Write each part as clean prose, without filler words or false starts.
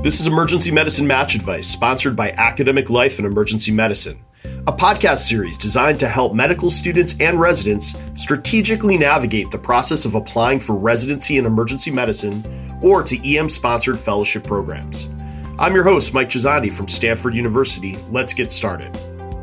This is Emergency Medicine Match Advice, sponsored by Academic Life and Emergency Medicine, a podcast series designed to help medical students and residents strategically navigate the process of applying for residency in emergency medicine or to EM-sponsored fellowship programs. I'm your host, Mike Gisandi from Stanford University. Let's get started.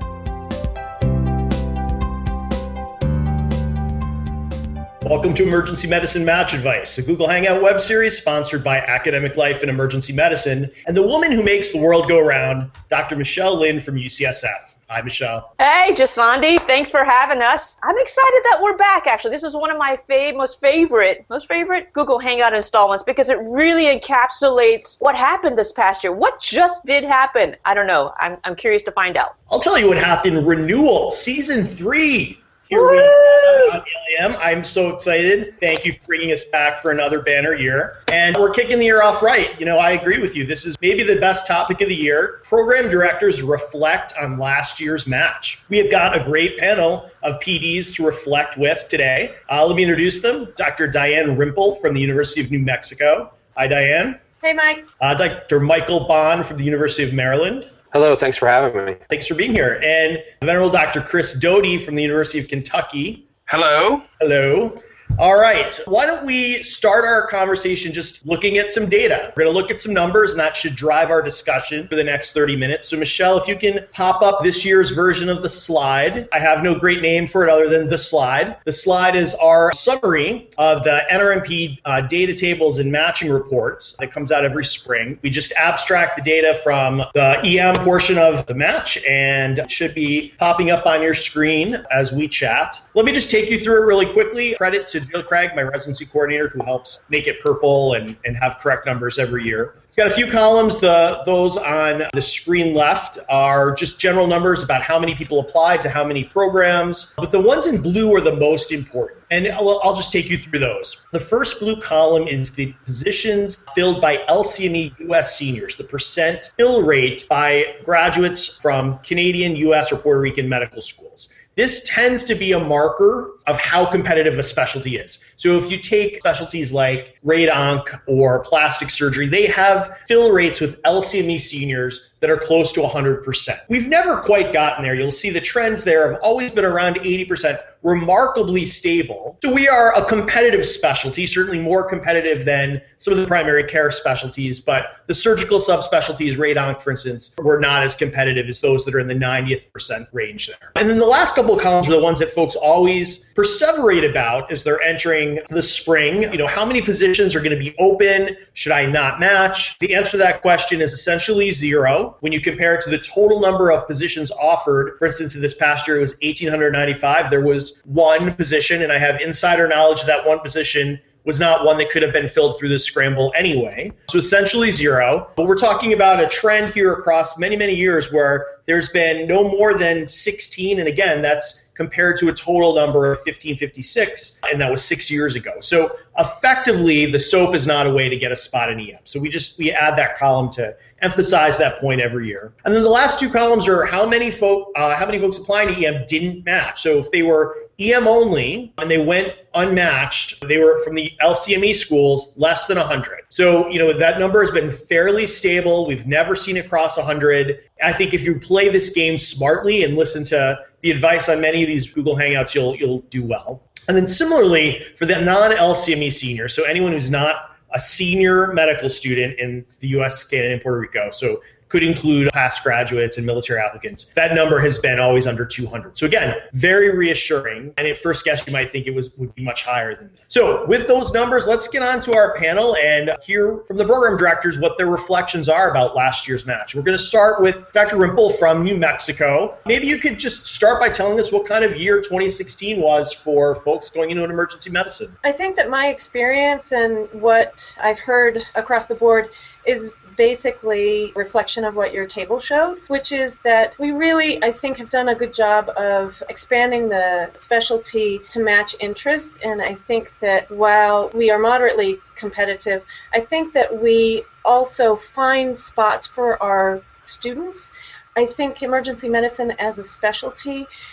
Welcome to Emergency Medicine Match Advice, a Google Hangout web series sponsored by Academic Life and Emergency Medicine, and the woman who makes the world go round, Dr. Michelle Lin from UCSF. Hi, Michelle. Hey, Gisandi. Thanks for having us. I'm excited that we're back, actually. This is one of my most favorite Google Hangout installments because it really encapsulates what happened this past year. What just did happen? I don't know. I'm curious to find out. I'll tell you what happened. Renewal, Season 3. Here we are on LAM. I'm so excited. Thank you for bringing us back for another banner year. And we're kicking the year off right. You know, I agree with you. This is maybe the best topic of the year. Program directors reflect on last year's match. We have got a great panel of PDs to reflect with today. Let me introduce them. Dr. Diane Rimple from the University of New Mexico. Hi, Diane. Hey, Mike. Dr. Michael Bond from the University of Maryland. Hello, thanks for having me. Thanks for being here. And the Venerable Dr. Chris Doty from the University of Kentucky. Hello. Hello. All right. Why don't we start our conversation just looking at some data? We're going to look at some numbers, and that should drive our discussion for the next 30 minutes. So, Michelle, if you can pop up this year's version of the slide. I have no great name for it other than the slide. The slide is our summary of the NRMP data tables and matching reports that comes out every spring. We just abstract the data from the EM portion of the match, and it should be popping up on your screen as we chat. Let me just take you through it really quickly. Credit to Jill Craig, my residency coordinator, who helps make it purple and have correct numbers every year. It's got a few columns. Those on the screen left are just general numbers about how many people applied to how many programs. But the ones in blue are the most important. And I'll just take you through those. The first blue column is the positions filled by LCME U.S. seniors, the percent fill rate by graduates from Canadian, U.S., or Puerto Rican medical schools. This tends to be a marker of how competitive a specialty is. So if you take specialties like rad-onc or plastic surgery, they have fill rates with LCME seniors that are close to 100%. We've never quite gotten there. You'll see the trends there have always been around 80%, remarkably stable. So we are a competitive specialty, certainly more competitive than some of the primary care specialties, but the surgical subspecialties, rad-onc, for instance, were not as competitive as those that are in the 90th percent range there. And then the last couple of columns are the ones that folks always perseverate about as they're entering the spring. You know, how many positions are going to be open? Should I not match? The answer to that question is essentially zero. When you compare it to the total number of positions offered, for instance, in this past year, it was 1,895. There was one position, and I have insider knowledge that one position was not one that could have been filled through the scramble anyway. So essentially zero. But we're talking about a trend here across many, many years where there's been no more than 16, and again, that's compared to a total number of 1,556, and that was 6 years ago. So effectively, the SOAP is not a way to get a spot in EM. So we add that column to emphasize that point every year. And then the last two columns are how many folks applying to EM didn't match. So if they were EM only and they went unmatched, they were from the LCME schools, less than 100. So, you know, that number has been fairly stable. We've never seen it cross 100. I think if you play this game smartly and listen to the advice on many of these Google Hangouts, you'll do well. And then similarly, for the non-LCME senior, so anyone who's not a senior medical student in the U.S., Canada, and Puerto Rico, so could include past graduates and military applicants. That number has been always under 200. So again, very reassuring. And at first guess, you might think it would be much higher than that. So with those numbers, let's get on to our panel and hear from the program directors what their reflections are about last year's match. We're going to start with Dr. Rimple from New Mexico. Maybe you could just start by telling us what kind of year 2016 was for folks going into an emergency medicine. I think that my experience and what I've heard across the board is basically reflection of what your table showed, which is that we really, I think, have done a good job of expanding the specialty to match interest. And I think that while we are moderately competitive, I think that we also find spots for our students. I think emergency medicine as a specialty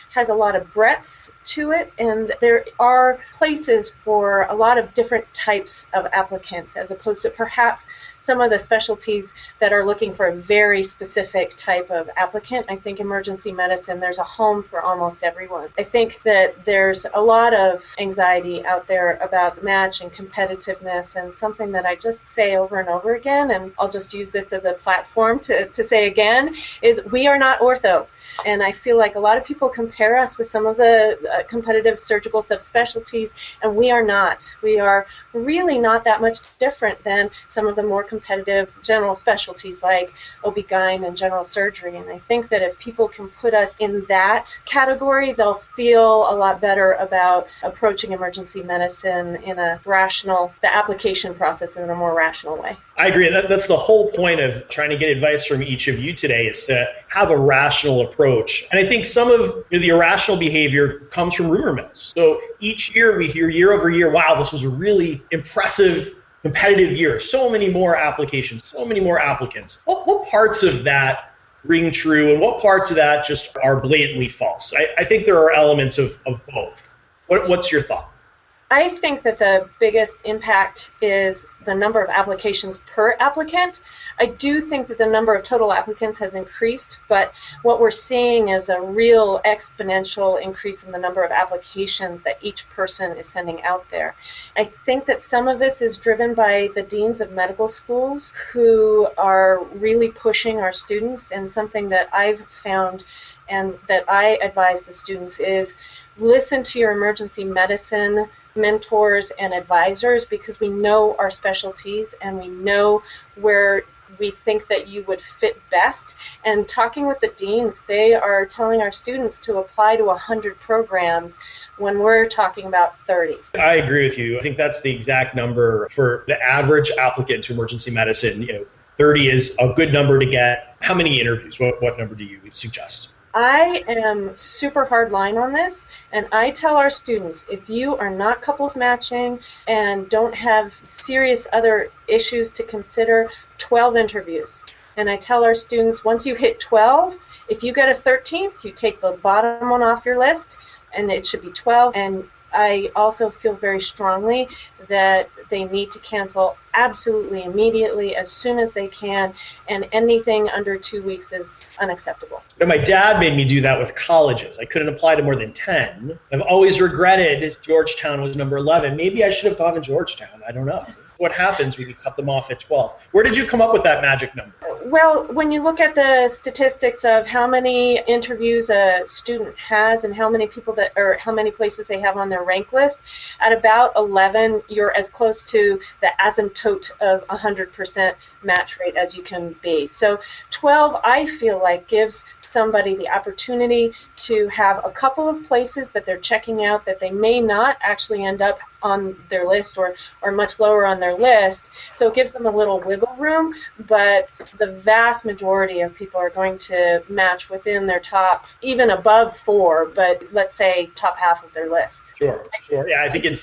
has a lot of breadth to it, and there are places for a lot of different types of applicants, as opposed to perhaps some of the specialties that are looking for a very specific type of applicant. I think emergency medicine, there's a home for almost everyone. I think that there's a lot of anxiety out there about the match and competitiveness, and something that I just say over and over again, and I'll just use this as a platform to say again, is we are not ortho. And I feel like a lot of people compare us with some of the competitive surgical subspecialties, and we are not. We are really not that much different than some of the more competitive general specialties like OB-GYN and general surgery. And I think that if people can put us in that category, they'll feel a lot better about approaching emergency medicine in a rational, the application process in a more rational way. I agree. That's the whole point of trying to get advice from each of you today, is to have a rational approach. And I think some of the irrational behavior comes from rumor mills. So each year we hear year over year, wow, this was a really impressive, competitive year. So many more applications, so many more applicants. What parts of that ring true, and what parts of that just are blatantly false? I think there are elements of both. What's your thought? I think that the biggest impact is the number of applications per applicant. I do think that the number of total applicants has increased, but what we're seeing is a real exponential increase in the number of applications that each person is sending out there. I think that some of this is driven by the deans of medical schools who are really pushing our students, and something that I've found and that I advise the students is listen to your emergency medicine mentors and advisors, because we know our specialties and we know where we think that you would fit best. And talking with the deans, they are telling our students to apply to 100 programs when we're talking about 30. I agree with you. I think that's the exact number for the average applicant to emergency medicine. 30 is a good number to get. How many interviews? What number do you suggest? I am super hard line on this, and I tell our students, if you are not couples matching and don't have serious other issues to consider, 12 interviews. And I tell our students, once you hit 12, if you get a 13th, you take the bottom one off your list, and it should be 12. And I also feel very strongly that they need to cancel absolutely immediately as soon as they can, and anything under 2 weeks is unacceptable. My dad made me do that with colleges. I couldn't apply to more than 10. I've always regretted Georgetown was number 11. Maybe I should have gone to Georgetown. I don't know. What happens when you cut them off at 12? Where did you come up with that magic number? Well, when you look at the statistics of how many interviews a student has and how many people how many places they have on their rank list, at about 11, you're as close to the asymptote of 100% match rate as you can be. So 12, I feel like, gives somebody the opportunity to have a couple of places that they're checking out that they may not actually end up on their list or much lower on their list. So it gives them a little wiggle room, but the vast majority of people are going to match within their top, even above 4, but let's say top half of their list. Sure. Yeah, I think it's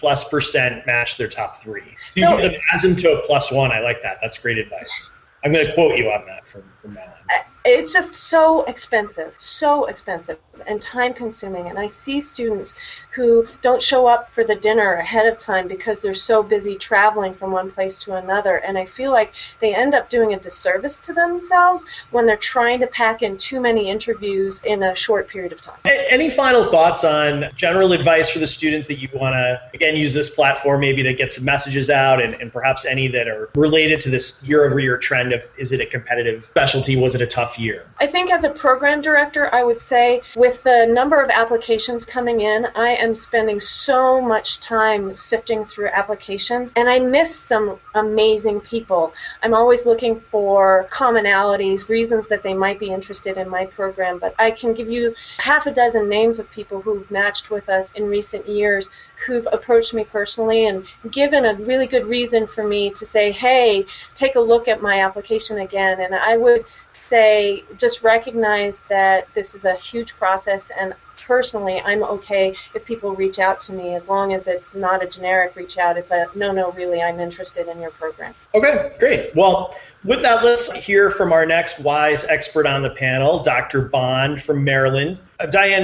80+% match their top 3. So you give them asymptote +1. I like that. That's great advice. I'm going to quote you on that from now on. It's just so expensive and time consuming. And I see students who don't show up for the dinner ahead of time because they're so busy traveling from one place to another. And I feel like they end up doing a disservice to themselves when they're trying to pack in too many interviews in a short period of time. Any final thoughts on general advice for the students that you want to, again, use this platform maybe to get some messages out, and perhaps any that are related to this year-over-year trend of, is it a competitive specialty? Was it a tough year? I think as a program director, I would say with the number of applications coming in, I am spending so much time sifting through applications, and I miss some amazing people. I'm always looking for commonalities, reasons that they might be interested in my program, but I can give you half a dozen names of people who've matched with us in recent years who've approached me personally and given a really good reason for me to say, hey, take a look at my application again. And I would say just recognize that this is a huge process, and personally I'm okay if people reach out to me as long as it's not a generic reach out. It's a no, really, I'm interested in your program. Okay, great. Well, with that, let's hear from our next WISE expert on the panel, Dr. Bond from Maryland. Diane,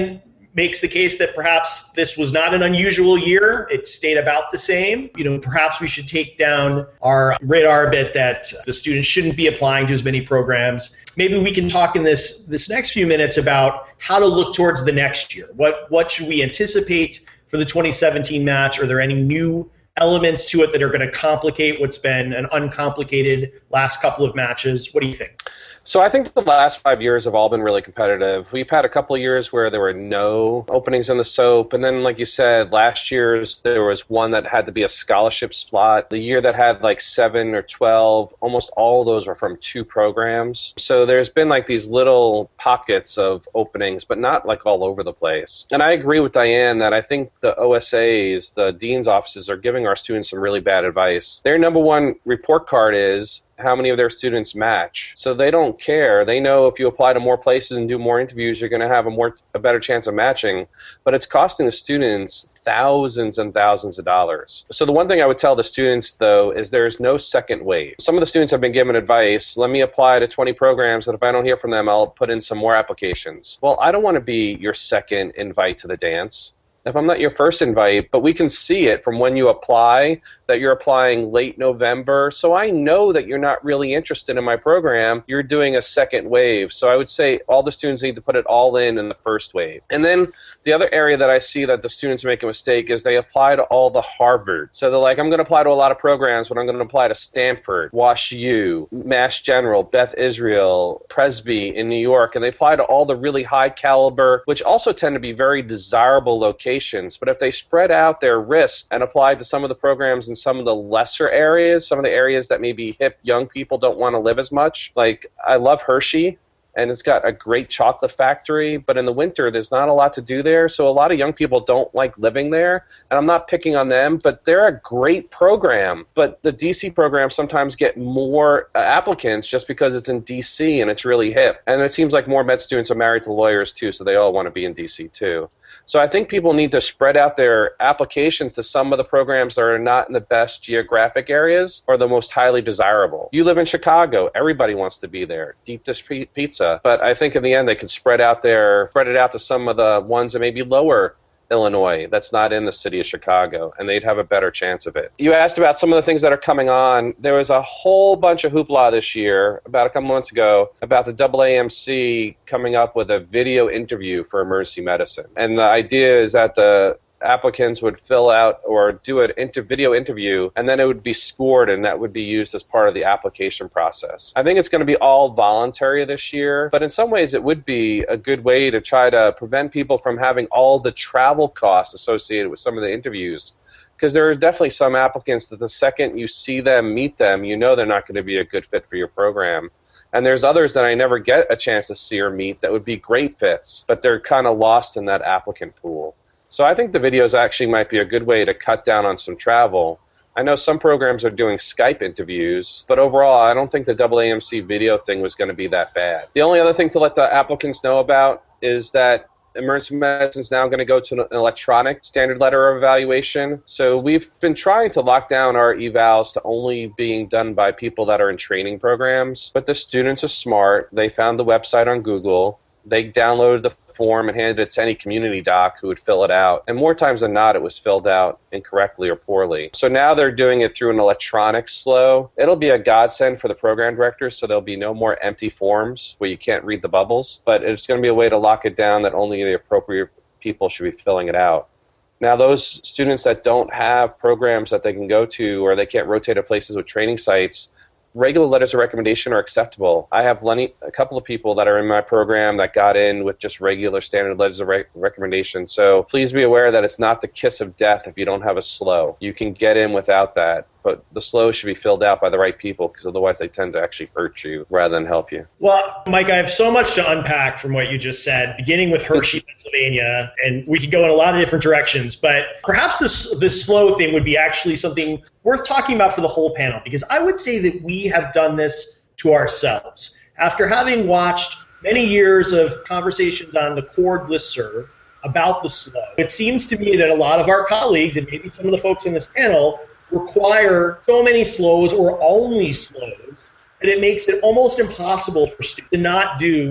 makes the case that perhaps this was not an unusual year. It stayed about the same. Perhaps we should take down our radar a bit that the students shouldn't be applying to as many programs. Maybe we can talk in this next few minutes about how to look towards the next year. What should we anticipate for the 2017 match? Are there any new elements to it that are going to complicate what's been an uncomplicated last couple of matches? What do you think? So I think the last 5 years have all been really competitive. We've had a couple of years where there were no openings in the SOAP, and then, like you said, last year's there was one that had to be a scholarship slot. The year that had like 7 or 12, almost all of those were from 2 programs. So there's been like these little pockets of openings, but not like all over the place. And I agree with Diane that I think the OSAs, the dean's offices, are giving our students some really bad advice. Their number one report card is how many of their students match. So they don't care. They know if you apply to more places and do more interviews, you're going to have a better chance of matching. But it's costing the students thousands and thousands of dollars. So the one thing I would tell the students, though, is there's no second wave. Some of the students have been given advice, let me apply to 20 programs, and if I don't hear from them, I'll put in some more applications. Well, I don't want to be your second invite to the dance. If I'm not your first invite, but we can see it from when you apply, that you're applying late November. So I know that you're not really interested in my program. You're doing a second wave. So I would say all the students need to put it all in the first wave. And then the other area that I see that the students make a mistake is they apply to all the Harvard. So they're like, I'm going to apply to a lot of programs, but I'm going to apply to Stanford, Wash U, Mass General, Beth Israel, Presby in New York. And they apply to all the really high caliber, which also tend to be very desirable locations. But if they spread out their risk and apply to some of the programs in some of the lesser areas, some of the areas that maybe hip young people don't want to live as much, like I love Hershey, and it's got a great chocolate factory, but in the winter there's not a lot to do there, so a lot of young people don't like living there, and I'm not picking on them, but they're a great program. But the DC programs sometimes get more applicants just because it's in DC and it's really hip, and it seems like more med students are married to lawyers too, so they all want to be in DC too. So I think people need to spread out their applications to some of the programs that are not in the best geographic areas or the most highly desirable. You live in Chicago, everybody wants to be there. Deep dish pizza. But I think in the end they could spread it out to some of the ones that may be lower Illinois that's not in the city of Chicago, and they'd have a better chance of it. You asked about some of the things that are coming on. There was a whole bunch of hoopla this year, about a couple months ago, about the AAMC coming up with a video interview for emergency medicine. And the idea is that the applicants would fill out or do an video interview, and then it would be scored, and that would be used as part of the application process. I think it's going to be all voluntary this year, but in some ways it would be a good way to try to prevent people from having all the travel costs associated with some of the interviews. Because there are definitely some applicants that the second you see them, meet them, you know they're not going to be a good fit for your program. And there's others that I never get a chance to see or meet that would be great fits, but they're kind of lost in that applicant pool. So I think the videos actually might be a good way to cut down on some travel. I know some programs are doing Skype interviews, but overall I don't think the AAMC video thing was going to be that bad. The only other thing to let the applicants know about is that emergency medicine is now going to go to an electronic standard letter of evaluation. So we've been trying to lock down our evals to only being done by people that are in training programs, but the students are smart. They found the website on Google. They downloaded the form and handed it to any community doc who would fill it out. And more times than not, it was filled out incorrectly or poorly. So now they're doing it through an electronic slow. It'll be a godsend for the program directors, so there'll be no more empty forms where you can't read the bubbles. But it's going to be a way to lock it down that only the appropriate people should be filling it out. Now, those students that don't have programs that they can go to or they can't rotate to places with training sites, regular letters of recommendation are acceptable. I have a couple of people that are in my program that got in with just regular standard letters of recommendation. So please be aware that it's not the kiss of death if you don't have a slow. You can get in without that, but the slow should be filled out by the right people because otherwise they tend to actually hurt you rather than help you. Well, Mike, I have so much to unpack from what you just said, beginning with Hershey, Pennsylvania, and we could go in a lot of different directions, but perhaps this slow thing would be actually something worth talking about for the whole panel, because I would say that we have done this to ourselves. After having watched many years of conversations on the Cord listserv about the slow, it seems to me that a lot of our colleagues, and maybe some of the folks in this panel, require so many slows or only slows that it makes it almost impossible for students to not do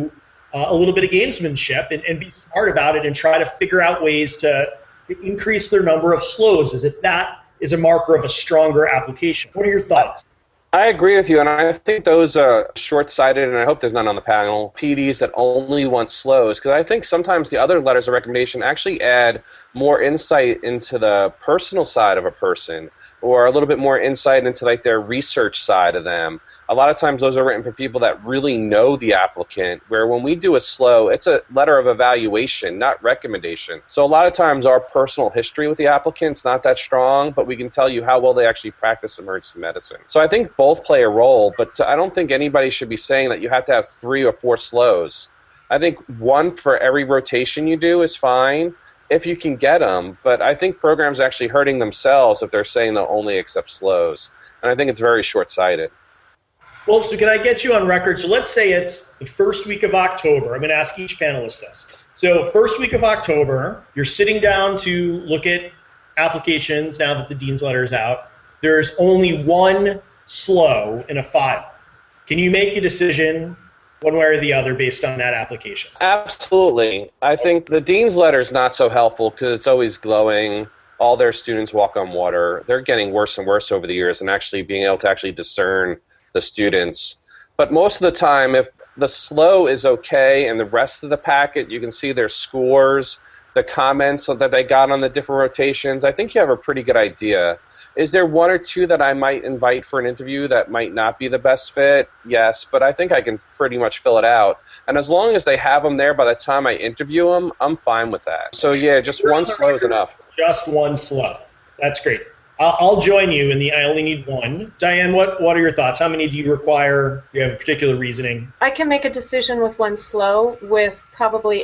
a little bit of gamesmanship and be smart about it and try to figure out ways to increase their number of slows, as if that is a marker of a stronger application. What are your thoughts? I agree with you, and I think those are short-sighted, and I hope there's none on the panel, PDs that only want slows, because I think sometimes the other letters of recommendation actually add more insight into the personal side of a person, or a little bit more insight into like their research side of them. A lot of times those are written for people that really know the applicant, where when we do a slow, it's a letter of evaluation, not recommendation. So a lot of times our personal history with the applicant's not that strong, but we can tell you how well they actually practice emergency medicine. So I think both play a role, but I don't think anybody should be saying that you have to have 3 or 4 slows. I think 1 for every rotation you do is fine, if you can get them, but I think programs are actually hurting themselves if they're saying they'll only accept slows, and I think it's very short-sighted. Well, so can I get you on record? So let's say it's the first week of October. I'm going to ask each panelist this. So first week of October, you're sitting down to look at applications now that the dean's letter is out. There's only 1 slow in a file. Can you make a decision one way or the other based on that application? Absolutely. I think the dean's letter is not so helpful because it's always glowing. All their students walk on water. They're getting worse and worse over the years and actually being able to actually discern the students. But most of the time, if the slow is okay and the rest of the packet, you can see their scores, the comments that they got on the different rotations, I think you have a pretty good idea. Is there 1 or 2 that I might invite for an interview that might not be the best fit? Yes, but I think I can pretty much fill it out. And as long as they have them there by the time I interview them, I'm fine with that. So yeah, just 1 slow is enough. Just 1 slow. That's great. I'll join you in the I only need 1. Diane, what are your thoughts? How many do you require? Do you have a particular reasoning? I can make a decision with 1 slow with probably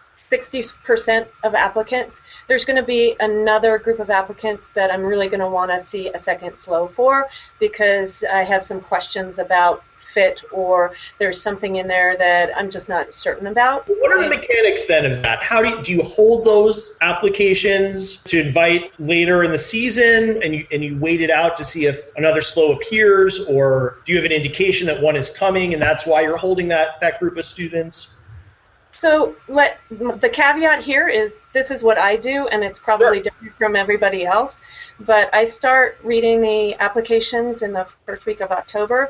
60% of applicants. There's going to be another group of applicants that I'm really going to want to see a second slow for because I have some questions about fit or there's something in there that I'm just not certain about. What are the mechanics then of that? How do you hold those applications to invite later in the season and you wait it out to see if another slow appears, or do you have an indication that one is coming and that's why you're holding that group of students? So the caveat here is this is what I do, and it's probably different from everybody else, but I start reading the applications in the first week of October,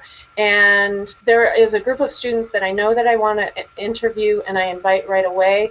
and there is a group of students that I know that I want to interview and I invite right away.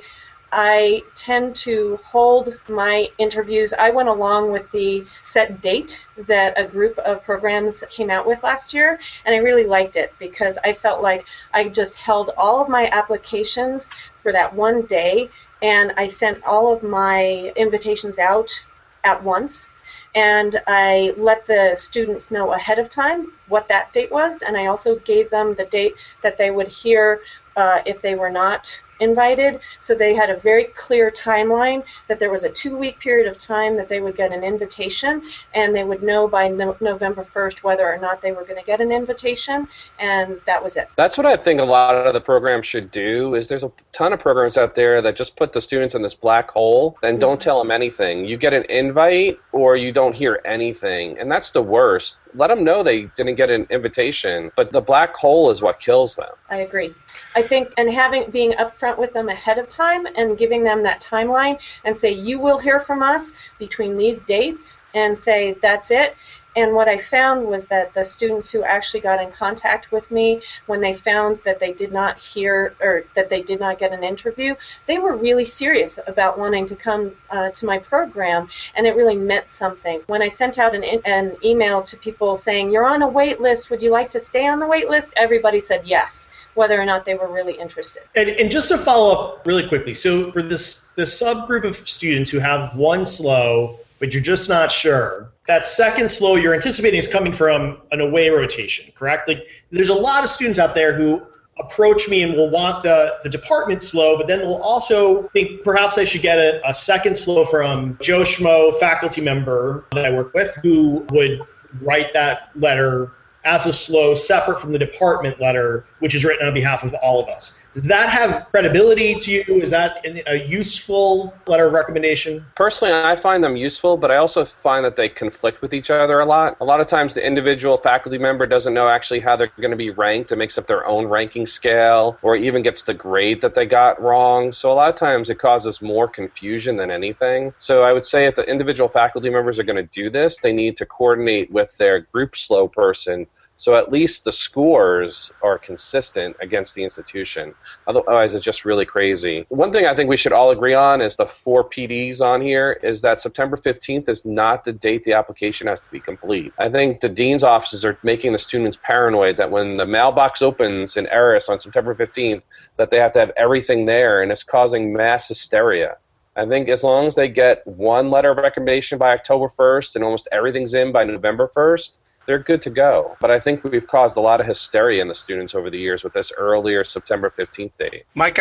I tend to hold my interviews. I went along with the set date that a group of programs came out with last year, and I really liked it because I felt like I just held all of my applications for that one day, and I sent all of my invitations out at once, and I let the students know ahead of time what that date was, and I also gave them the date that they would hear if they were not invited, so they had a very clear timeline that there was a 2-week period of time that they would get an invitation, and they would know by November 1st whether or not they were going to get an invitation, and that was it. That's what I think a lot of the programs should do. Is there's a ton of programs out there that just put the students in this black hole and don't tell them anything. You get an invite or you don't hear anything, and that's the worst. Let them know they didn't get an invitation, but the black hole is what kills them. I agree. I think, and being upfront with them ahead of time and giving them that timeline and say, you will hear from us between these dates, and say, that's it. And what I found was that the students who actually got in contact with me when they found that they did not hear or that they did not get an interview, they were really serious about wanting to come to my program, and it really meant something. When I sent out an email to people saying, you're on a wait list, would you like to stay on the wait list? Everybody said yes, whether or not they were really interested. And just to follow up really quickly, so for this subgroup of students who have 1 slow, but you're just not sure, that second slow you're anticipating is coming from an away rotation, correct? Like, there's a lot of students out there who approach me and will want the department slow, but then they'll also think perhaps I should get a second slow from Joe Schmo, faculty member that I work with, who would write that letter as a slow separate from the department letter which is written on behalf of all of us. Does that have credibility to you? Is that a useful letter of recommendation? Personally, I find them useful, but I also find that they conflict with each other a lot. A lot of times the individual faculty member doesn't know actually how they're going to be ranked. It makes up their own ranking scale, or even gets the grade that they got wrong. So a lot of times it causes more confusion than anything. So I would say if the individual faculty members are going to do this, they need to coordinate with their group SLO person, so at least the scores are consistent against the institution. Otherwise, it's just really crazy. One thing I think we should all agree on is the 4 PDs on here is that September 15th is not the date the application has to be complete. I think the dean's offices are making the students paranoid that when the mailbox opens in Eris on September 15th, that they have to have everything there, and it's causing mass hysteria. I think as long as they get one letter of recommendation by October 1st and almost everything's in by November 1st, they're good to go. But I think we've caused a lot of hysteria in the students over the years with this earlier September 15th date. Mike,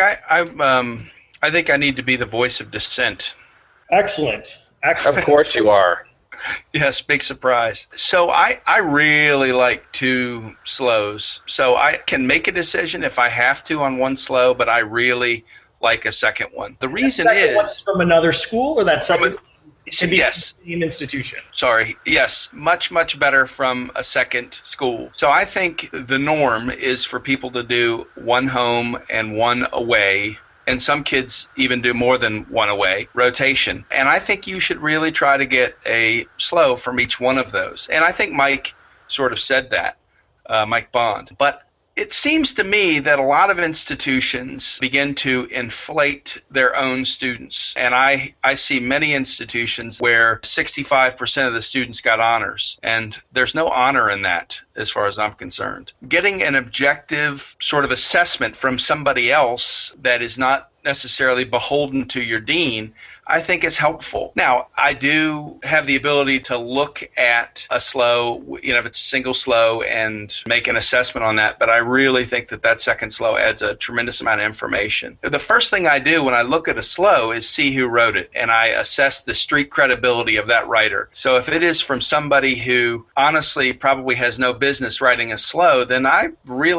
I think I need to be the voice of dissent. Excellent. Of course you are. Yes, big surprise. So I really like 2 SLOs. So I can make a decision if I have to on one SLO, but I really like a second one. The reason is from another school, or that second to be yes. the same institution. Sorry. Yes, much better from a second school. So I think the norm is for people to do 1 home and 1 away. And some kids even do more than 1 away, rotation. And I think you should really try to get a SLO from each one of those. And I think Mike sort of said that, Mike Bond. But it seems to me that a lot of institutions begin to inflate their own students. And I see many institutions where 65% of the students got honors. And there's no honor in that as far as I'm concerned. Getting an objective sort of assessment from somebody else that is not necessarily beholden to your dean, I think is helpful. Now, I do have the ability to look at a SLO, if it's a single SLO, and make an assessment on that, but I really think that second SLO adds a tremendous amount of information. The first thing I do when I look at a SLO is see who wrote it, and I assess the street credibility of that writer. So if it is from somebody who honestly probably has no business writing a SLO, then I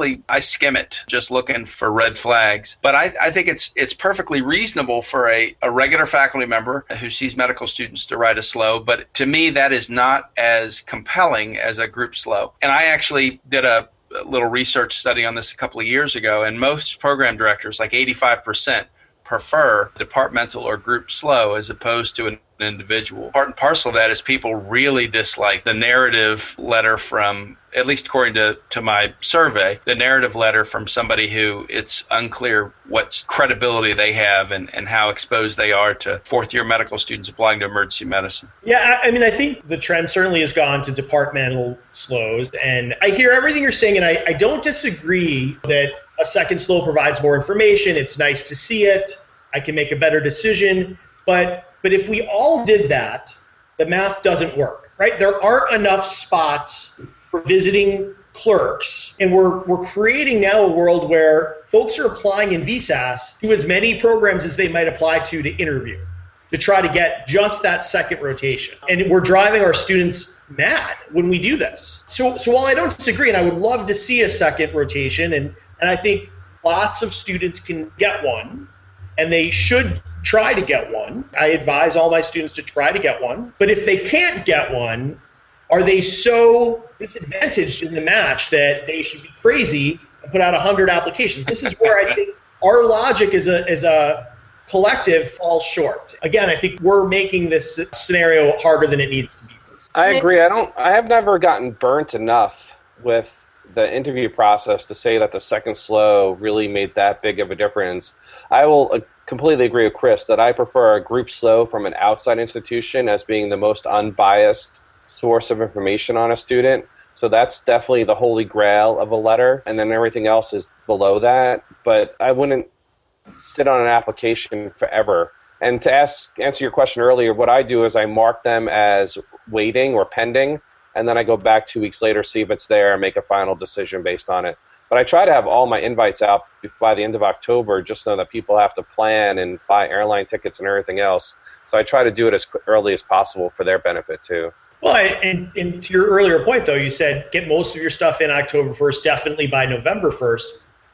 skim it, just looking for red flags. But I think it's perfectly reasonable for a regular faculty member who sees medical students to write a SLO, but to me that is not as compelling as a group SLO. And I actually did a little research study on this a couple of years ago, and most program directors, like 85%, prefer departmental or group SLO as opposed to an individual. Part and parcel of that is people really dislike the narrative letter from, at least according to my survey, the narrative letter from somebody who it's unclear what credibility they have and how exposed they are to fourth-year medical students applying to emergency medicine. Yeah, I think the trend certainly has gone to departmental SLOs, and I hear everything you're saying, and I don't disagree that a second SLO provides more information. It's nice to see it. I can make a better decision. But if we all did that, the math doesn't work, right? There aren't enough spots for visiting clerks. And we're creating now a world where folks are applying in VSAS to as many programs as they might apply to interview, to try to get just that second rotation. And we're driving our students mad when we do this. So while I don't disagree, and I would love to see a second rotation, and I think lots of students can get one, and they should try to get one. I advise all my students to try to get one. But if they can't get one, are they so disadvantaged in the match that they should be crazy and put out 100 applications? This is where I think our logic as a collective falls short. Again, I think we're making this scenario harder than it needs to be. I agree. I have never gotten burnt enough with the interview process to say that the second SLO really made that big of a difference. I will completely agree with Chris that I prefer a group SLO from an outside institution as being the most unbiased source of information on a student. So that's definitely the holy grail of a letter, and then everything else is below that. But I wouldn't sit on an application forever. And to answer your question earlier, what I do is I mark them as waiting or pending, and then I go back 2 weeks later, see if it's there, and make a final decision based on it. But I try to have all my invites out by the end of October, just so that people have to plan and buy airline tickets and everything else. So I try to do it as early as possible for their benefit too. Well, and to your earlier point, though, you said get most of your stuff in October 1st, definitely by November 1st.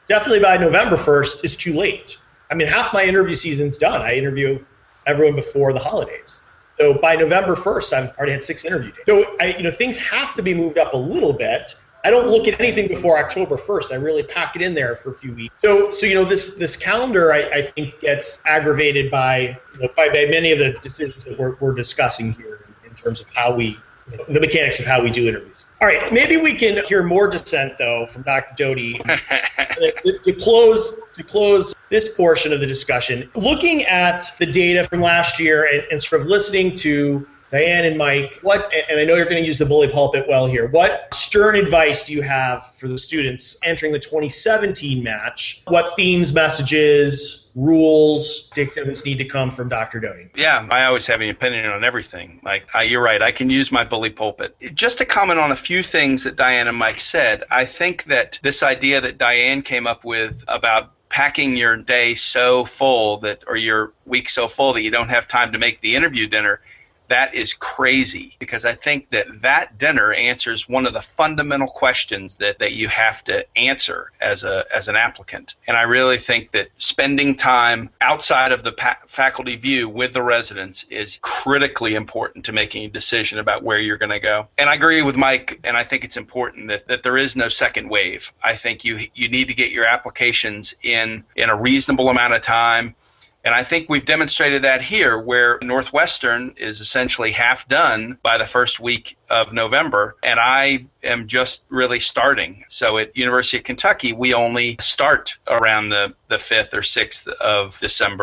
definitely by November 1st is too late. I mean, half my interview season's done. I interview everyone before the holidays. So by November 1st, I've already had 6 interview days. So things have to be moved up a little bit. I don't look at anything before October 1st. I really pack it in there for a few weeks. So this calendar, I think, gets aggravated by many of the decisions that we're discussing here in terms of how we, the mechanics of how we do interviews. All right, maybe we can hear more dissent, though, from Dr. Doty to close this portion of the discussion. Looking at the data from last year and sort of listening to Diane and Mike, and I know you're going to use the bully pulpit well here, what stern advice do you have for the students entering the 2017 match? What themes, messages, rules, dictums need to come from Dr. Doty? Yeah, I always have an opinion on everything. You're right, I can use my bully pulpit. Just to comment on a few things that Diane and Mike said, I think that this idea that Diane came up with about packing your day so full or your week so full that you don't have time to make the interview dinner, that is crazy, because I think that dinner answers one of the fundamental questions that you have to answer as an applicant. And I really think that spending time outside of the faculty view with the residents is critically important to making a decision about where you're going to go. And I agree with Mike, and I think it's important that there is no second wave. I think you need to get your applications in a reasonable amount of time. And I think we've demonstrated that here, where Northwestern is essentially half done by the first week of November, and I am just really starting. So at University of Kentucky, we only start around the 5th or 6th of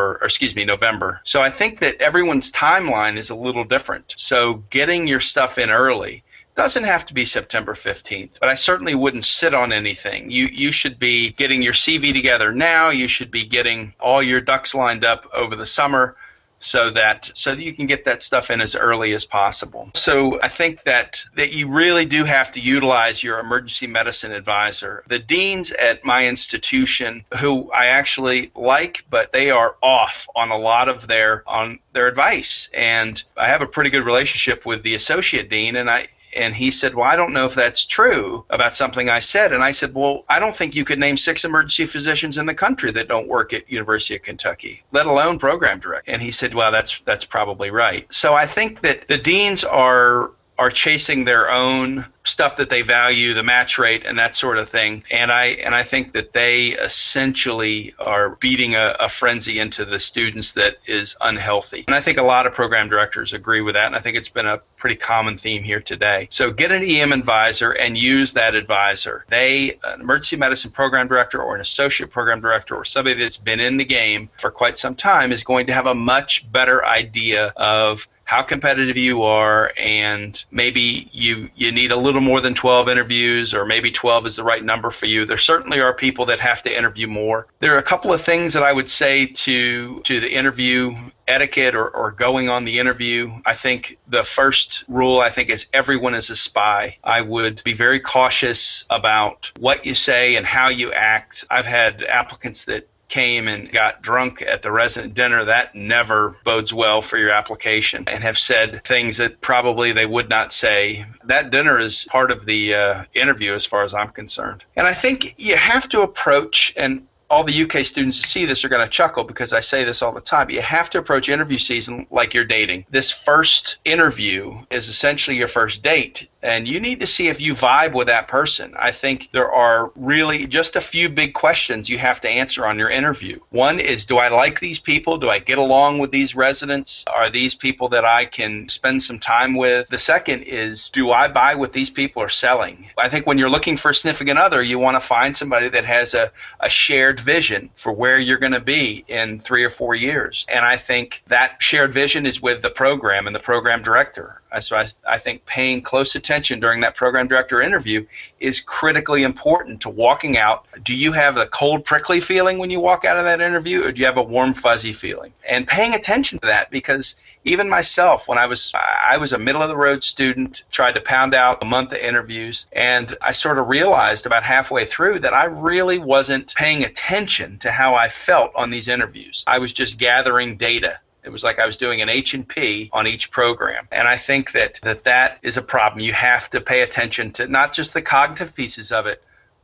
November. So I think that everyone's timeline is a little different. So getting your stuff in early doesn't have to be September 15th, but I certainly wouldn't sit on anything. You should be getting your CV together now. You should be getting all your ducks lined up over the summer so that you can get that stuff in as early as possible. So I think that you really do have to utilize your emergency medicine advisor. The deans at my institution, who I actually like, but they are off on a lot of their advice. And I have a pretty good relationship with the associate dean, and he said, well, I don't know if that's true about something I said. And I said, well, I don't think you could name 6 emergency physicians in the country that don't work at University of Kentucky, let alone program director. And he said, well, that's probably right. So I think that the deans are chasing their own stuff that they value, the match rate and that sort of thing. And I think that they essentially are beating a frenzy into the students that is unhealthy. And I think a lot of program directors agree with that. And I think it's been a pretty common theme here today. So get an EM advisor and use that advisor. An emergency medicine program director or an associate program director or somebody that's been in the game for quite some time is going to have a much better idea of how competitive you are, and maybe you need a little more than 12 interviews, or maybe 12 is the right number for you. There certainly are people that have to interview more. There are a couple of things that I would say to the interview etiquette or going on the interview. I think the first rule, is everyone is a spy. I would be very cautious about what you say and how you act. I've had applicants that came and got drunk at the resident dinner. That never bodes well for your application, and have said things that probably they would not say. That dinner is part of the interview as far as I'm concerned. And I think you have to approach, and all the UK students who see this are going to chuckle because I say this all the time, but you have to approach interview season like you're dating. This first interview is essentially your first date, and you need to see if you vibe with that person. I think there are really just a few big questions you have to answer on your interview. One is, do I like these people? Do I get along with these residents? Are these people that I can spend some time with? The second is, do I buy what these people are selling? I think when you're looking for a significant other, you want to find somebody that has a shared vision for where you're going to be in 3 or 4 years. And I think that shared vision is with the program and the program director. So I think paying close attention during that program director interview is critically important to walking out. Do you have a cold, prickly feeling when you walk out of that interview, or do you have a warm, fuzzy feeling? And paying attention to that, because even myself, when I was a middle-of-the-road student, tried to pound out a month of interviews, and I sort of realized about halfway through that I really wasn't paying attention to how I felt on these interviews. I was just gathering data. It was like I was doing an H&P on each program. And I think that is a problem. You have to pay attention to not just the cognitive pieces of it,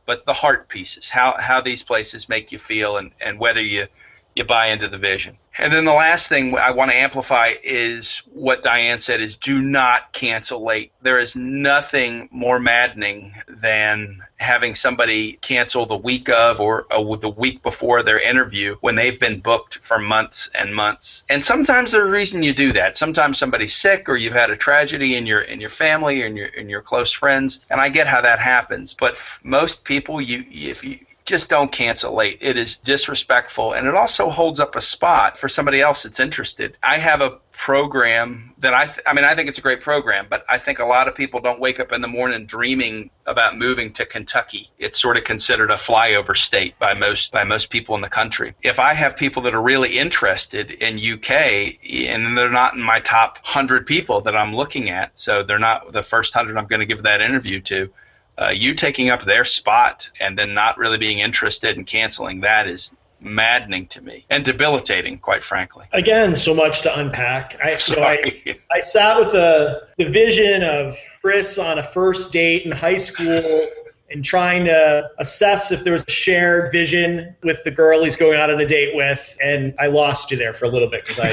but the heart pieces, how these places make you feel, and whether you buy into the vision. And then the last thing I want to amplify is what Diane said, is do not cancel late. There is nothing more maddening than having somebody cancel the week of or the week before their interview when they've been booked for months and months. And sometimes there's a reason you do that. Sometimes somebody's sick, or you've had a tragedy in your family or in your close friends, and I get how that happens. But most people, if you just don't cancel late. It is disrespectful, and it also holds up a spot for somebody else that's interested. I have a program that I think it's a great program, but I think a lot of people don't wake up in the morning dreaming about moving to Kentucky. It's sort of considered a flyover state by most people in the country. If I have people that are really interested in UK, and they're not in my top 100 people that I'm looking at, so they're not the first 100 I'm going to give that interview to, you taking up their spot and then not really being interested and canceling, that is maddening to me and debilitating, quite frankly. Again, so much to unpack. I sat with the vision of Chris on a first date in high school and trying to assess if there was a shared vision with the girl he's going out on a date with, and I lost you there for a little bit because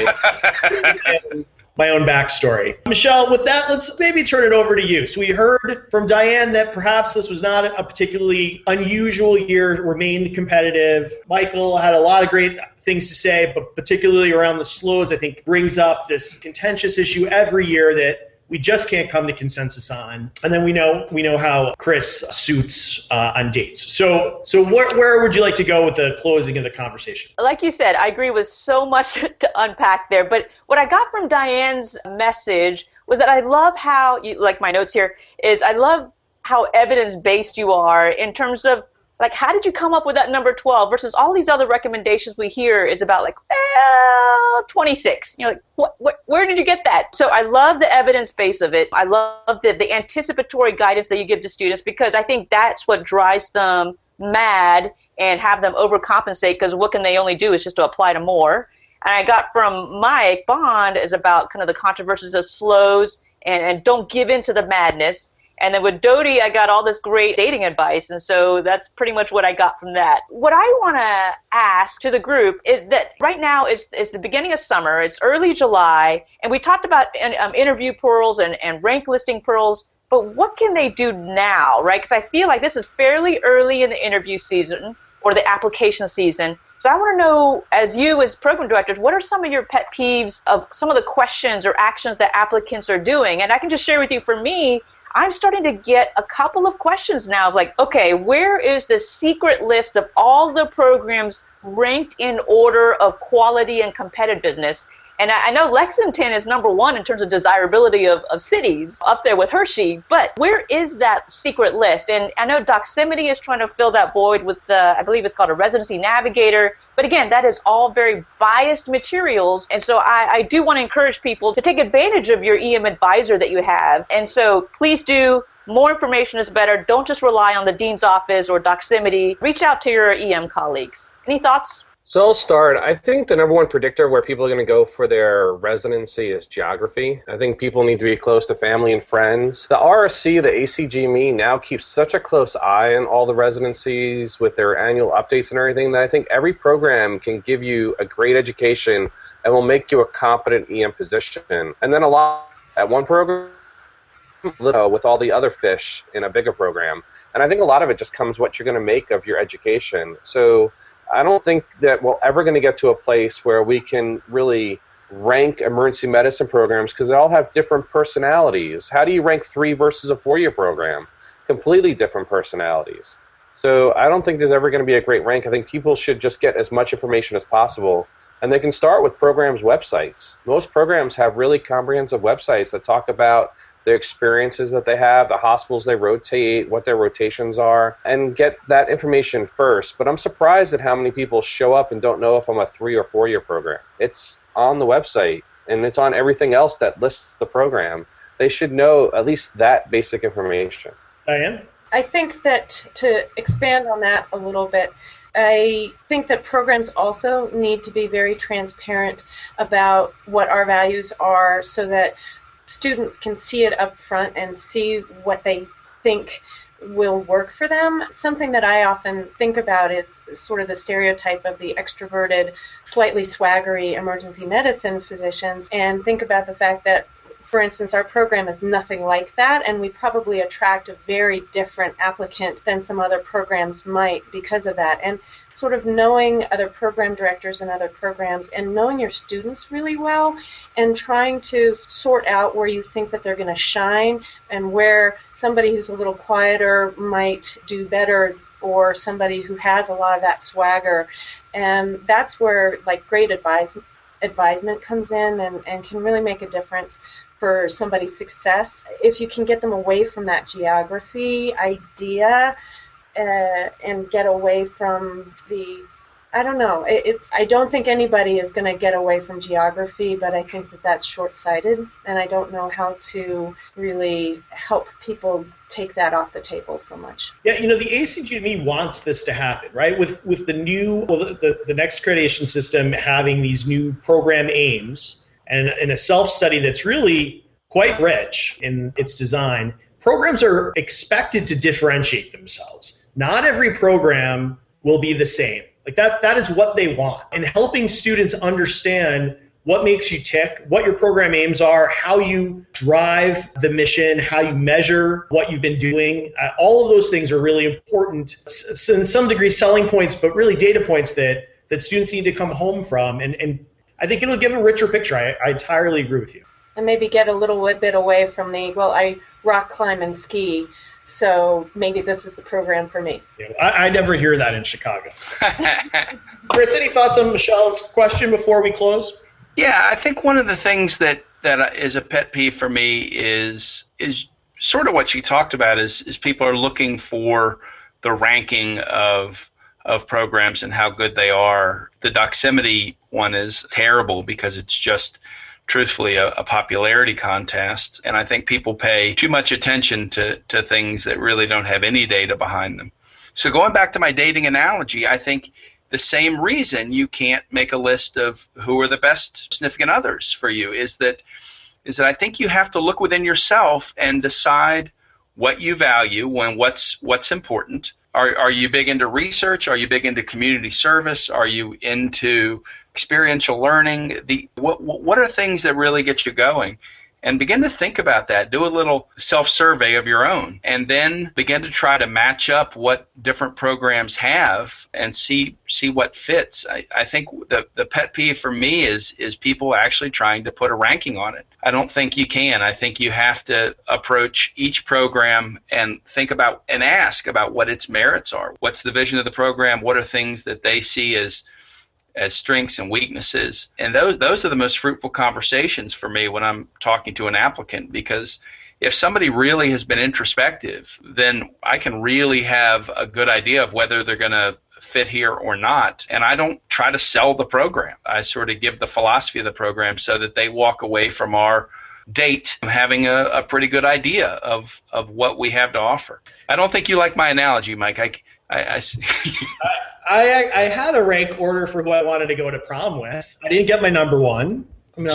I my own backstory. Michelle, with that, let's maybe turn it over to you. So we heard from Diane that perhaps this was not a particularly unusual year, remained competitive. Michael had a lot of great things to say, but particularly around the slows, I think brings up this contentious issue every year that we just can't come to consensus on. And then we know how Chris suits on dates. So where would you like to go with the closing of the conversation? Like you said, I agree with so much to unpack there. But what I got from Diane's message was that I love how, like my notes here, is I love how evidence-based you are in terms of, like, how did you come up with that number 12 versus all these other recommendations we hear is about, like, 26. You're like, where did you get that? So I love the evidence base of it. I love the anticipatory guidance that you give to students, because I think that's what drives them mad and have them overcompensate, because what can they only do is just to apply to more. And I got from Mike Bond is about kind of the controversies of slows and don't give in to the madness. And then with Dodie, I got all this great dating advice, and so that's pretty much what I got from that. What I want to ask to the group is that right now is the beginning of summer, it's early July, and we talked about interview pearls and rank listing pearls, but what can they do now, right? Because I feel like this is fairly early in the interview season or the application season. So I want to know, as program directors, what are some of your pet peeves of some of the questions or actions that applicants are doing? And I can just share with you, for me, I'm starting to get a couple of questions now of like, okay, where is the secret list of all the programs ranked in order of quality and competitiveness? And I know Lexington is number one in terms of desirability of cities, up there with Hershey, but where is that secret list? And I know Doximity is trying to fill that void with I believe it's called a residency navigator. But again, that is all very biased materials. And so I do want to encourage people to take advantage of your EM advisor that you have. And so please do. More information is better. Don't just rely on the dean's office or Doximity. Reach out to your EM colleagues. Any thoughts? So I'll start. I think the number one predictor where people are going to go for their residency is geography. I think people need to be close to family and friends. The RSC, the ACGME, now keeps such a close eye on all the residencies with their annual updates and everything that I think every program can give you a great education and will make you a competent EM physician. And then a lot at one program with all the other fish in a bigger program. And I think a lot of it just comes what you're going to make of your education. So I don't think that we're ever going to get to a place where we can really rank emergency medicine programs, because they all have different personalities. How do you rank 3 versus a 4-year program? Completely different personalities. So I don't think there's ever going to be a great rank. I think people should just get as much information as possible, and they can start with programs' websites. Most programs have really comprehensive websites that talk about the experiences that they have, the hospitals they rotate, what their rotations are, and get that information first. But I'm surprised at how many people show up and don't know if I'm a 3 or 4-year program. It's on the website, and it's on everything else that lists the program. They should know at least that basic information. Diane? I think that to expand on that a little bit, I think that programs also need to be very transparent about what our values are, so that students can see it up front and see what they think will work for them. Something that I often think about is sort of the stereotype of the extroverted, slightly swaggery emergency medicine physicians, and think about the fact that, for instance, our program is nothing like that, and we probably attract a very different applicant than some other programs might because of that. And sort of knowing other program directors and other programs and knowing your students really well and trying to sort out where you think that they're going to shine and where somebody who's a little quieter might do better, or somebody who has a lot of that swagger. And that's where like great advisement comes in and can really make a difference for somebody's success. If you can get them away from that geography idea and get away from I don't think anybody is going to get away from geography, but I think that that's short-sighted, and I don't know how to really help people take that off the table so much. Yeah, the ACGME wants this to happen, right? With the new, the next accreditation system having these new program aims and a self-study that's really quite rich in its design, programs are expected to differentiate themselves. Not every program will be the same. Like that is what they want. And helping students understand what makes you tick, what your program aims are, how you drive the mission, how you measure what you've been doing. All of those things are really important, in some degree selling points, but really data points that students need to come home from. And I think it'll give a richer picture. I entirely agree with you. And maybe get a little bit away from I rock climb and ski, so maybe this is the program for me. Yeah, I never hear that in Chicago. Chris, any thoughts on Michelle's question before we close? Yeah, I think one of the things that is a pet peeve for me is sort of what you talked about is people are looking for the ranking of programs and how good they are. The Doximity one is terrible because it's just truthfully a popularity contest, and I think people pay too much attention to things that really don't have any data behind them. So going back to my dating analogy, I think the same reason you can't make a list of who are the best significant others for you is that I think you have to look within yourself and decide what you value and what's important. Are you big into research? Are you big into community service? Are you into experiential learning? What are things that really get you going? And begin to think about that. Do a little self-survey of your own, and then begin to try to match up what different programs have and see what fits. I think the pet peeve for me is people actually trying to put a ranking on it. I don't think you can. I think you have to approach each program and think about and ask about what its merits are. What's the vision of the program? What are things that they see as strengths and weaknesses? And those are the most fruitful conversations for me when I'm talking to an applicant, because if somebody really has been introspective, then I can really have a good idea of whether they're going to fit here or not. And I don't try to sell the program. I sort of give the philosophy of the program so that they walk away from our date having a pretty good idea of what we have to offer. I don't think you like my analogy, Mike. I had a rank order for who I wanted to go to prom with. I didn't get my number one.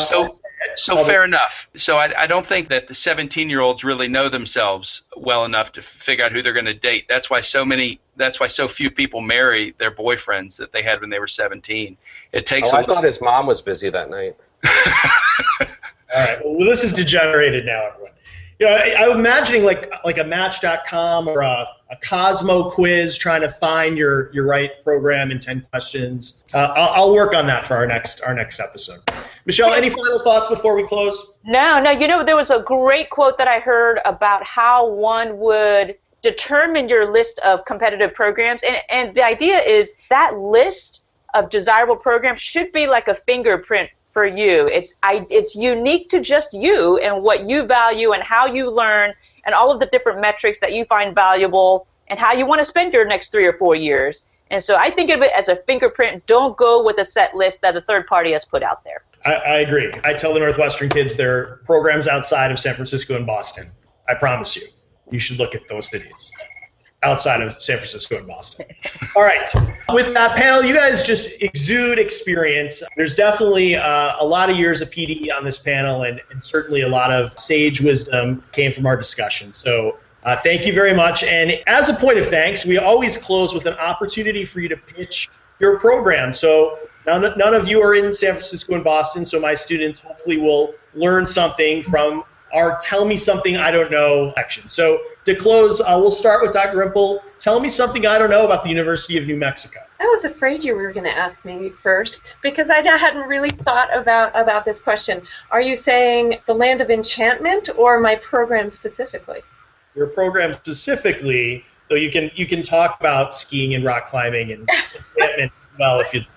So fair enough. So I don't think that the 17-year-olds really know themselves well enough to figure out who they're going to date. That's why so few people marry their boyfriends that they had when they were 17. It takes. I thought his mom was busy that night. All right. Well, this is degenerated now, everyone. I'm imagining like a Match.com or a Cosmo quiz trying to find your right program in 10 questions. I'll work on that for our next episode. Michelle, any final thoughts before we close? No. There was a great quote that I heard about how one would determine your list of competitive programs, and the idea is that list of desirable programs should be like a fingerprint for you. It's unique to just you and what you value and how you learn and all of the different metrics that you find valuable and how you want to spend your next 3 or 4 years. And so I think of it as a fingerprint. Don't go with a set list that a third party has put out there. I agree. I tell the Northwestern kids there are programs outside of San Francisco and Boston. I promise you, you should look at those cities outside of San Francisco and Boston. All right. With that panel, you guys just exude experience. There's definitely a lot of years of PD on this panel, and certainly a lot of sage wisdom came from our discussion. So Thank you very much. And as a point of thanks, we always close with an opportunity for you to pitch your program. So none of you are in San Francisco and Boston, so my students hopefully will learn something from our Tell Me Something I Don't Know section. So to close, we'll start with Dr. Rimple. Tell me something I don't know about the University of New Mexico. I was afraid you were going to ask me first because I hadn't really thought about this question. Are you saying the land of enchantment or my program specifically? Your program specifically, so you can talk about skiing and rock climbing and enchantment as well if you.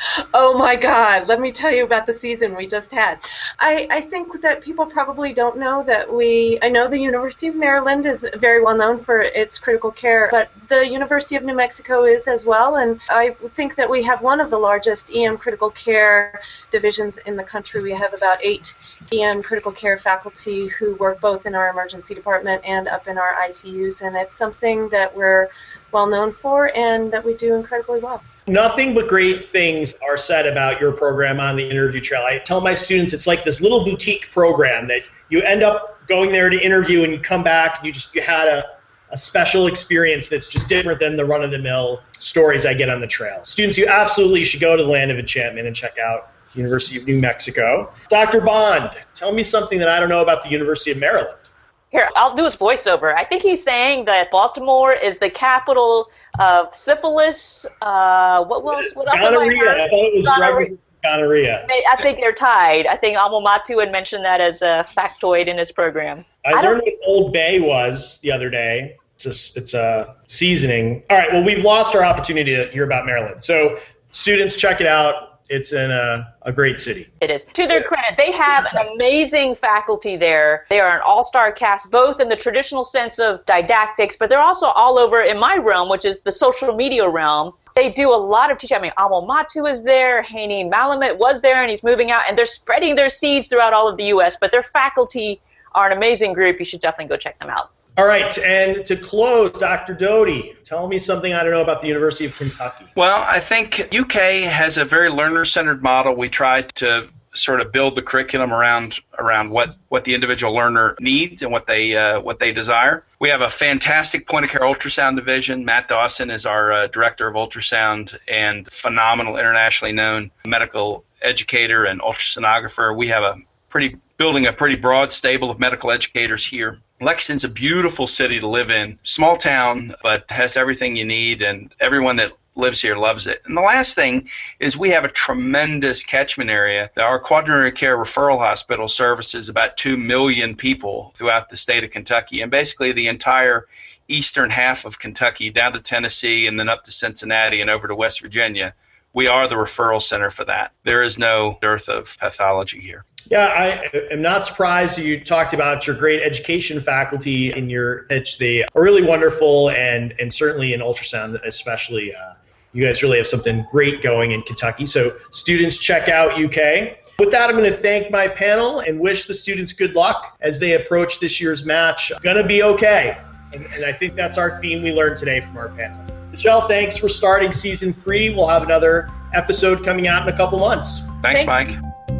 Oh my God, let me tell you about the season we just had. I think that people probably don't know that I know the University of Maryland is very well known for its critical care, but the University of New Mexico is as well, and I think that we have one of the largest EM critical care divisions in the country. We have about 8 EM critical care faculty who work both in our emergency department and up in our ICUs, and it's something that we're well known for and that we do incredibly well. Nothing but great things are said about your program on the interview trail. I tell my students it's like this little boutique program that you end up going there to interview and you come back and you had a special experience that's just different than the run-of-the-mill stories I get on the trail. Students, you absolutely should go to the Land of Enchantment and check out University of New Mexico. Dr. Bond, tell me something that I don't know about the University of Maryland. Here, I'll do his voiceover. I think he's saying that Baltimore is the capital of syphilis. What else? What else? Gonorrhea. I thought it was drug gonorrhea. I think they're tied. I think Alma Mater had mentioned that as a factoid in his program. I learned what Old Bay was the other day. It's a seasoning. All right, well, we've lost our opportunity to hear about Maryland. So students, check it out. It's in a great city. It is. To their credit, they have an amazing faculty there. They are an all-star cast, both in the traditional sense of didactics, but they're also all over in my realm, which is the social media realm. They do a lot of teaching. I mean, Alma Mater is there, Haney Malamet was there, and he's moving out, and they're spreading their seeds throughout all of the U.S., but their faculty are an amazing group. You should definitely go check them out. All right, and to close, Dr. Doty, tell me something I don't know about the University of Kentucky. Well, I think UK has a very learner-centered model. We try to sort of build the curriculum around what the individual learner needs and what they desire. We have a fantastic point-of-care ultrasound division. Matt Dawson is our director of ultrasound and phenomenal internationally known medical educator and ultrasonographer. We have building a pretty broad stable of medical educators here. Lexington's a beautiful city to live in, small town, but has everything you need, and everyone that lives here loves it. And the last thing is we have a tremendous catchment area. Our quaternary care referral hospital services about 2 million people throughout the state of Kentucky, and basically the entire eastern half of Kentucky down to Tennessee and then up to Cincinnati and over to West Virginia. We are the referral center for that. There is no dearth of pathology here. Yeah, I am not surprised you talked about your great education faculty in your pitch. They are really wonderful, and certainly in ultrasound especially. You guys really have something great going in Kentucky. So students, check out UK. With that, I'm going to thank my panel and wish the students good luck as they approach this year's match. Going to be okay. And I think that's our theme we learned today from our panel. Michelle, thanks for starting season 3. We'll have another episode coming out in a couple months. Thanks, Mike.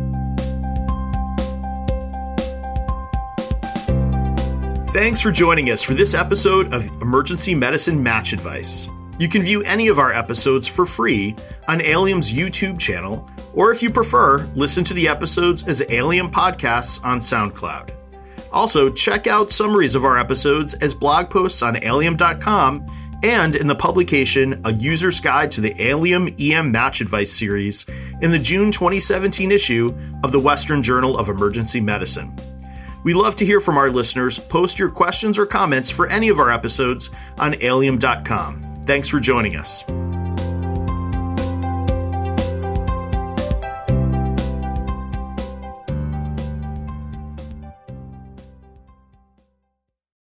Thanks for joining us for this episode of Emergency Medicine Match Advice. You can view any of our episodes for free on Allium's YouTube channel, or if you prefer, listen to the episodes as Allium podcasts on SoundCloud. Also, check out summaries of our episodes as blog posts on Allium.com and in the publication A User's Guide to the Allium EM Match Advice series in the June 2017 issue of the Western Journal of Emergency Medicine. We love to hear from our listeners. Post your questions or comments for any of our episodes on Allium.com. Thanks for joining us.